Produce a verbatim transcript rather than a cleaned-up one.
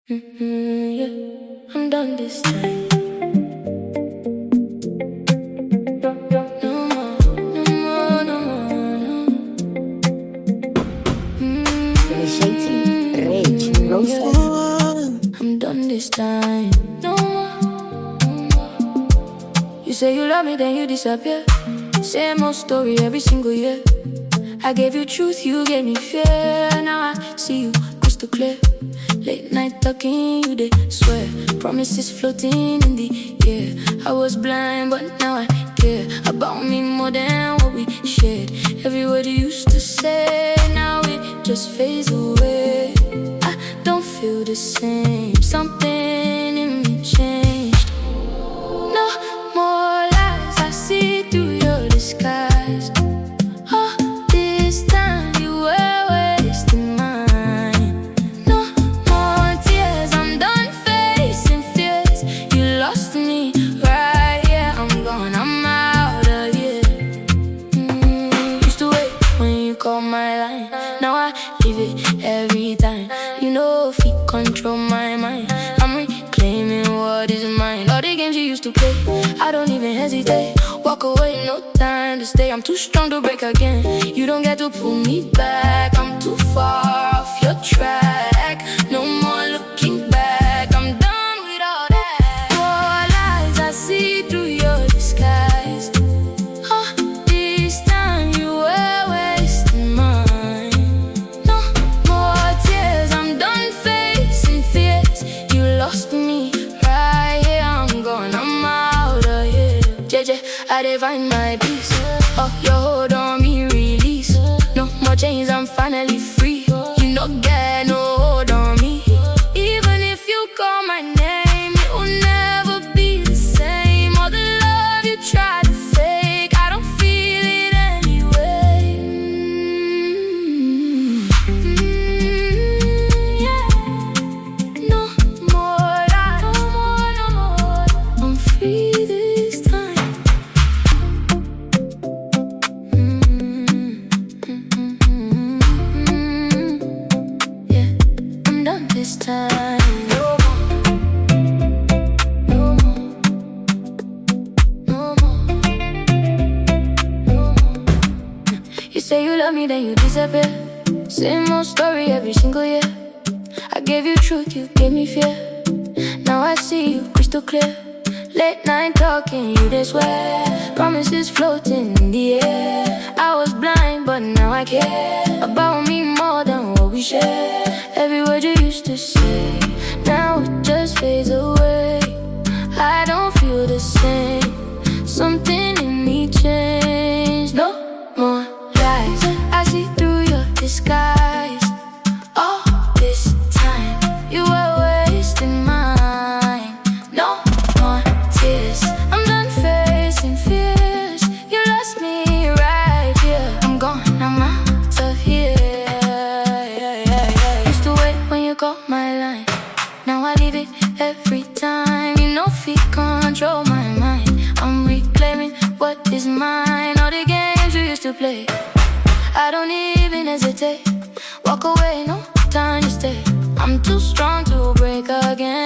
Mm-hmm, yeah, I'm done this time. No more, no more, no more, no. Shady, Rage, Roses. Yeah, I'm done this time. No more, no more. You say you love me, then you disappear. Same old story every single year. I gave you truth, you gave me fear. Now I see you crystal clear. Late night talking, you they swear. Promises floating in the air. I was blind, but now I care about me more than what we shared. Every word you used to say, now it just fades away. I don't feel the same. Something in me changed. No more lies, I see through your disguise. Oh, this time you were wasting mine. No more tears, I'm done facing fears. You lost me right here, I'm gone, I'm out of here. mm, Used to wait when you call my line. Now I leave it every time. You know if you control my mind, I'm reclaiming what is mine. All the games you used to play, I don't even hesitate. Walk away, no time to stay. I'm too strong to break again. You don't get to pull me back. I'm too far off your track. No more looking back. I'm done with all that. More lies, I see through your disguise. Oh, this time you were wasting mine. No more tears, I'm done facing fears. You lost me right here, I'm gone, I'm out of here. J J, I divine my peace. Oh, your hold on me, release. No more chains, I'm finally free. You no get no hold on me. Even if you call my name, it will never be the same. All the love you tried to fake, I don't feel it anyway. mm mm, yeah. No more lies, no more, no more. I'm free this time. This time, no more, no more, no more, no more. You say you love me, then you disappear. Same old story every single year. I gave you truth, you gave me fear. Now I see you crystal clear. Late night talking, you they swear. Promises floating in the air. I was blind, but now I care about me more than what we share. Every word you used to say, now it just fades away. I don't feel the same. Something in me changed. No more lies, I see through your disguise. All this time you were wasting mine. No more tears, I'm done facing fears. You lost me right here, I'm gone, I'm out of here. Call my line, now I leave it every time. You know if you control my mind, I'm reclaiming what is mine. All the games you used to play, I don't even hesitate. Walk away, no time to stay. I'm too strong to break again.